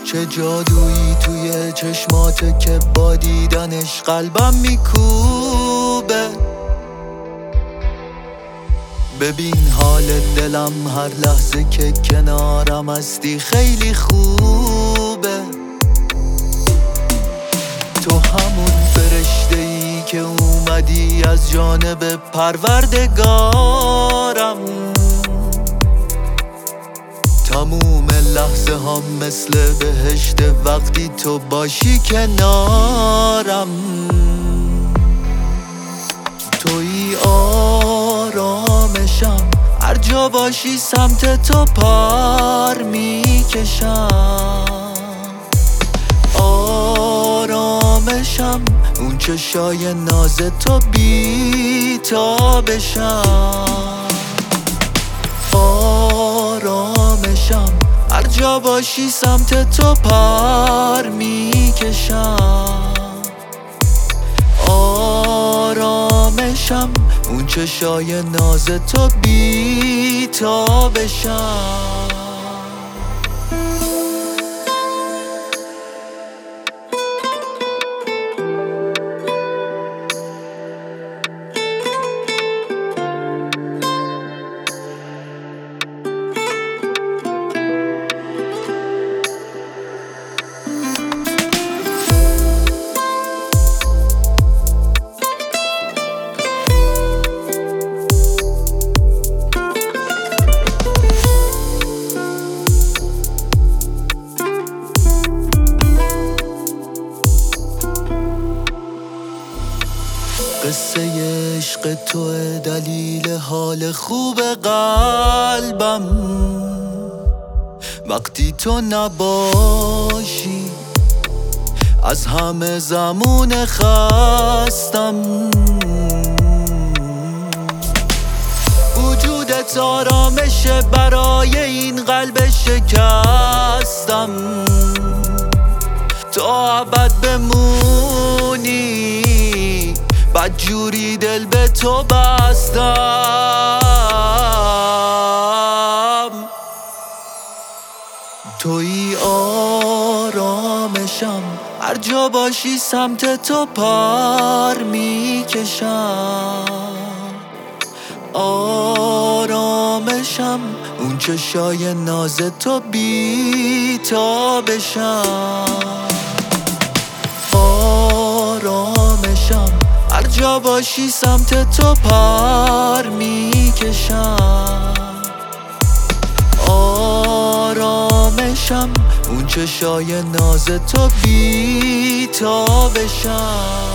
چه جادویی توی چشماته که با دیدنش قلبم میکوبه. ببین حال دلم هر لحظه که کنارم هستی خیلی خوبه. تو همون فرشته‌ای که اومدی از جانب پروردگارم. تموم لحظه هم مثل بهشت وقتی تو باشی کنارم. توی آرامشم، هر جا باشی سمت تو پر میکشم. آرامشم، اون چشای ناز تو بی تابشم. آرامشم، هر جا باشی سمت تو پر میکشم. آرامشم، اون چشای ناز تو بی تابشم. قصه عشق توه دلیل حال خوب قلبم. وقتی تو نباشی از همه زمون خستم. وجودت آرامشه برای این قلب شکستم. تا ابد بمونی بدجوری دل به تو بستم. توی آرامشم، هر جا باشی سمت تو پر میکشم. آرامشم، اون چشای ناز تو بی تابشم. آرامشم، هر جا باشی سمت تو پر میکشم. آرامشم، اون چشای ناز تو بی تابشم.